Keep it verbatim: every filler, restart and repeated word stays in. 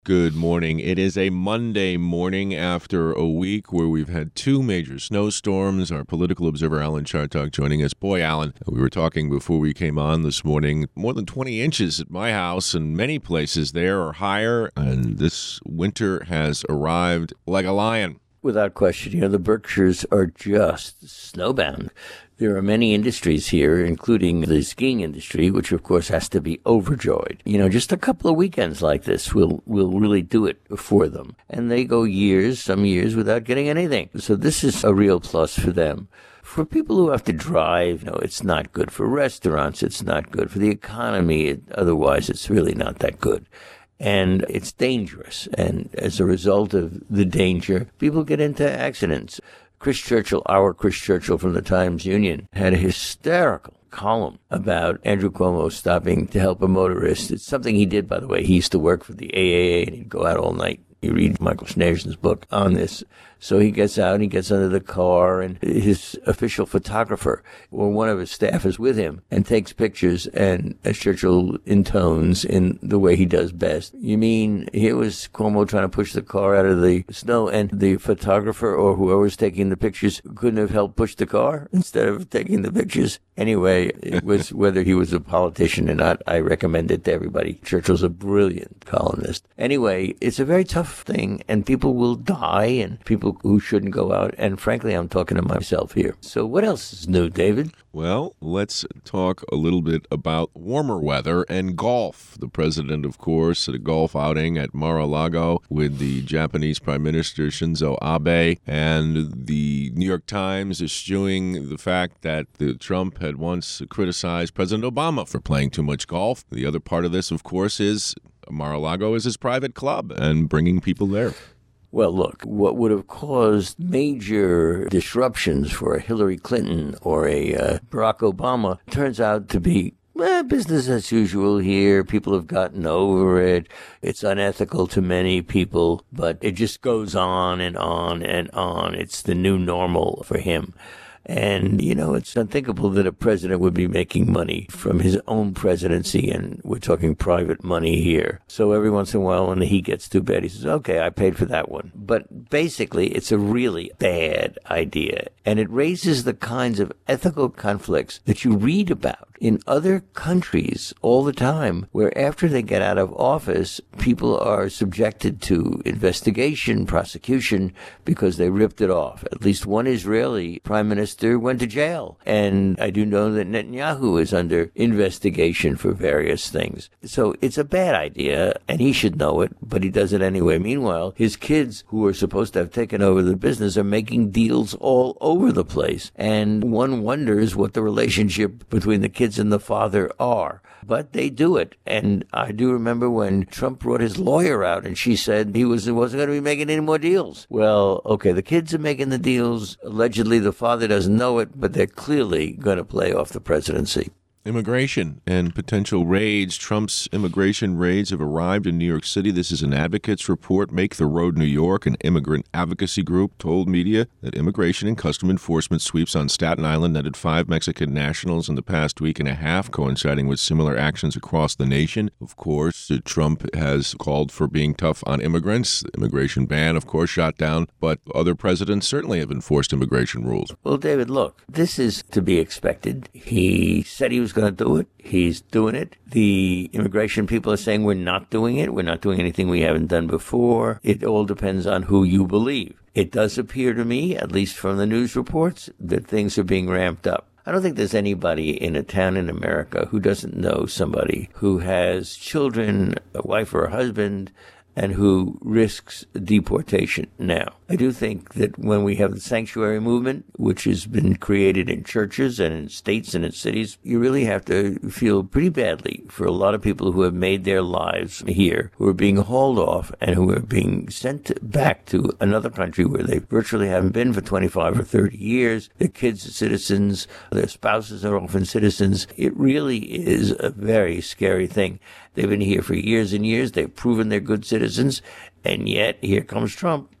Good morning. It is a Monday morning after a week where we've had two major snowstorms. Our political observer, Alan Chartock, joining us. Boy, Alan, we were talking before we came on this morning. More than twenty inches at my house, and many places there are higher. And this winter has arrived like a lion. Without question. You know, the Berkshires are just snowbound. There are many industries here, including the skiing industry, which of course has to be overjoyed. You know, just a couple of weekends like this will will really do it for them. And they go years, some years, without getting anything. So this is a real plus for them. For people who have to drive, you know, it's not good for restaurants. It's not good for the economy. It, otherwise, it's really not that good. And it's dangerous. And as a result of the danger, people get into accidents. Chris Churchill, our Chris Churchill from the Times-Union, had a hysterical column about Andrew Cuomo stopping to help a motorist. It's something he did, by the way. He used to work for the A A A, and he'd go out all night. You read Michael Schneerson's book on this. So he gets out and he gets under the car, and his official photographer or one of his staff is with him and takes pictures, and as Churchill intones in the way he does best, you mean here was Cuomo trying to push the car out of the snow, and the photographer or whoever was taking the pictures couldn't have helped push the car instead of taking the pictures? Anyway, it was whether he was a politician or not, I recommend it to everybody. Churchill's a brilliant columnist. Anyway, it's a very tough thing, and people will die, and people who shouldn't go out. And frankly, I'm talking to myself here. So what else is new, David? Well, let's talk a little bit about warmer weather and golf. The president, of course, at a golf outing at Mar-a-Lago with the Japanese Prime Minister Shinzo Abe, and the New York Times eschewing the fact that the Trump had once criticized President Obama for playing too much golf. The other part of this, of course, is Mar-a-Lago is his private club and bringing people there. Well, look, what would have caused major disruptions for a Hillary Clinton or a uh, Barack Obama turns out to be eh, business as usual here. People have gotten over it. It's unethical to many people, but it just goes on and on and on. It's the new normal for him. And, you know, it's unthinkable that a president would be making money from his own presidency, and we're talking private money here. So every once in a while, when he gets too bad, he says, okay, I paid for that one. But basically, it's a really bad idea, and it raises the kinds of ethical conflicts that you read about in other countries all the time, where after they get out of office, people are subjected to investigation, prosecution, because they ripped it off. At least one Israeli prime minister went to jail. And I do know that Netanyahu is under investigation for various things. So it's a bad idea, and he should know it, but he does it anyway. Meanwhile, his kids, who are supposed to have taken over the business, are making deals all over the place. And one wonders what the relationship between the kids and the father are. But they do it. And I do remember when Trump brought his lawyer out and she said he was, wasn't going to be making any more deals. Well, okay, the kids are making the deals. Allegedly, the father doesn't know it, but they're clearly going to play off the presidency. Immigration and potential raids. Trump's immigration raids have arrived in New York City. This is an Advocates report. Make the Road New York, an immigrant advocacy group, told media that immigration and custom enforcement sweeps on Staten Island netted five Mexican nationals in the past week and a half, coinciding with similar actions across the nation. Of course, Trump has called for being tough on immigrants. The immigration ban, of course, shot down, but other presidents certainly have enforced immigration rules. Well, David, look, this is to be expected. He said he was going to do it. He's doing it. The immigration people are saying we're not doing it. We're not doing anything we haven't done before. It all depends on who you believe. It does appear to me, at least from the news reports, that things are being ramped up. I don't think there's anybody in a town in America who doesn't know somebody who has children, a wife or a husband, and who risks deportation now. I do think that when we have the sanctuary movement, which has been created in churches and in states and in cities, you really have to feel pretty badly for a lot of people who have made their lives here, who are being hauled off and who are being sent back to another country where they virtually haven't been for twenty-five or thirty years. Their kids are citizens, their spouses are often citizens. It really is a very scary thing. They've been here for years and years. They've proven they're good citizens. And yet, here comes Trump.